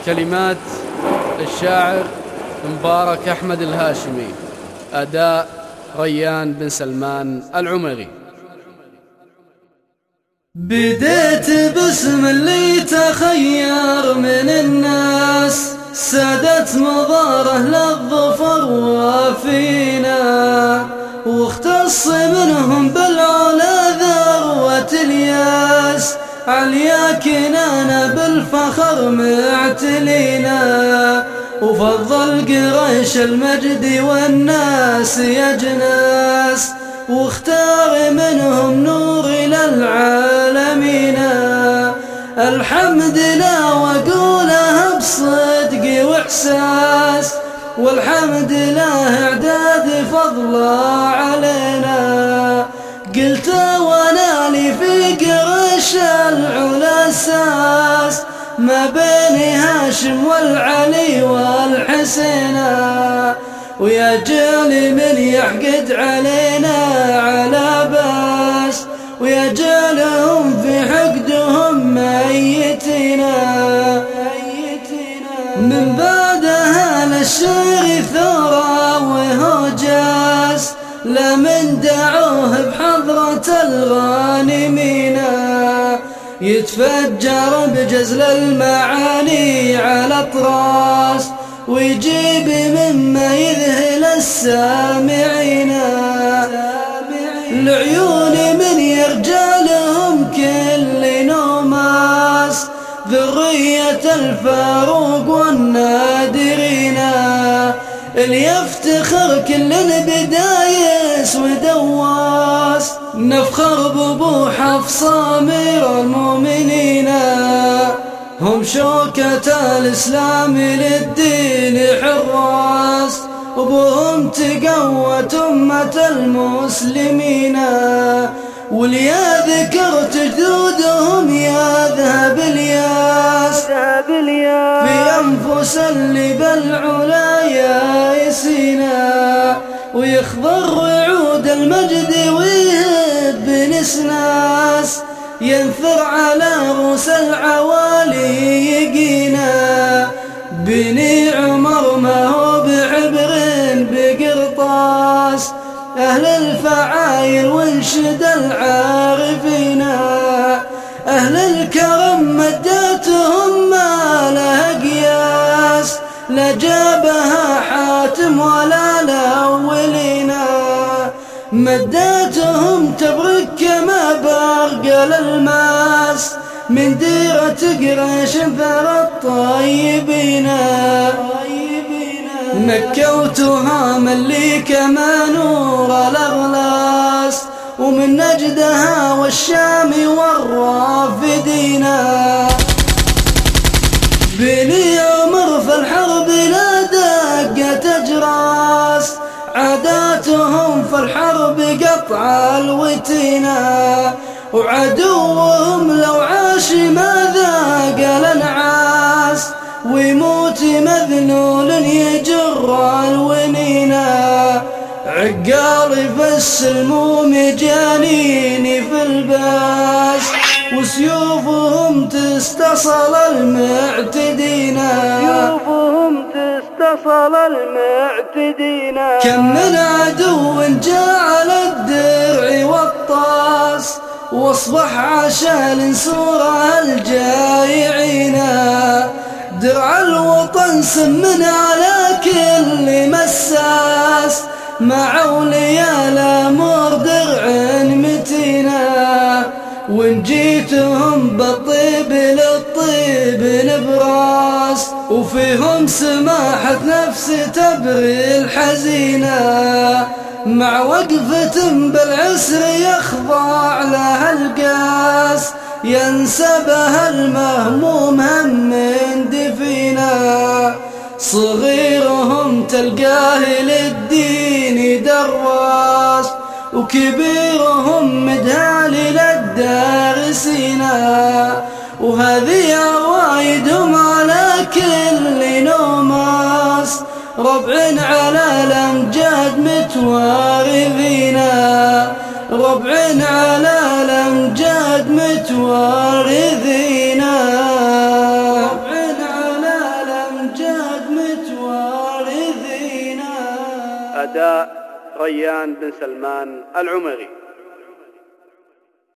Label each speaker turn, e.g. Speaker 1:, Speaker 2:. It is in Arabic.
Speaker 1: كلمات الشاعر مبارك أحمد الهاشمي، أداء ريان بن سلمان العمري.
Speaker 2: بديت باسم اللي تخير من الناس، سادت مضاره للظفر وفينا، واختص منهم بالعلا ذروة الياس، عليا كنانا بالفخر معتلينا، وفضل قريش المجد والناس يجناس، واختار منهم نور للعالمين. الحمد لله واقولها بصدق واحساس، والحمد لله اعداد فضله علينا. قلت وانا لي في قريش العلا اساس، ما بين هاشم والعلي والحسين، ويا جيل من يحقد علينا على باس، ويا جيلهم في حقدهم ميتنا. من بعدها للشعر ثورة وهجاس، لمن دعوه بحضرة الغانمين، يتفجر بجزل المعاني على طراس، ويجيب مما يذهل السامعين. العيون من يرجالهم كل نوماس، ذرية الفاروق والنادرين، اللي يفتخر كل بدايس ودواس، نفخر بابو حفص أمير المؤمنين. هم شوكة الإسلام للدين حراس، وبهم تقوت أمة المسلمين. وليا ذكرت جدودهم يذهب الياس، في أنفس اللي بالعلا يائسين، ويخضر رعود المجد ويهب بنسناس، ينثر على رؤوس العوالي يقينا. بني عمر ما هو بعبر بقرطاس، أهل الفعايل وانشد العارفين، أهل الكرم مداتهم ما لها قياس، لا جابها حاتم ولا الأولين. مداتهم تبرك كما برق الألماس، من ديرة قريش ثرى الطيبين. نكوتها من لي كما نور الأغلاس، ومن نجدها والشام والرافدين. بني عمر في الحرب لا دقت أجراس، عاداتهم في الحرب قطع الوتينا، وعدوهم لو عاش ما ذاق الانعاس، ويموت مذلول يجر الونينا. عقالي في السلموم جانيني في الباس، وسيوفهم تستصل المعتدين. كم من عدو جعل الدرع والطاس، واصبح عشان سورة الجايعين. درع الوطن سمن على كل مساس، مع أولياء الأمور درع متينا. وإن جيتهم بالطيب للطيب نبراس، وفيهم سماحة نفس تبري الحزينة، مع وقفة بالعسر يخضع لها القاس، ينسبها المهموم هم دفينا. صغيرهم تلقاه للدين دراس، وكبيرهم مدهال للدارسين. وهذه عوايدهم على كل نوماس، ربع على الأمجاد متوارثين، ربع على الأمجاد متوارثين، ربع على
Speaker 1: أداء ريان بن سلمان العمري.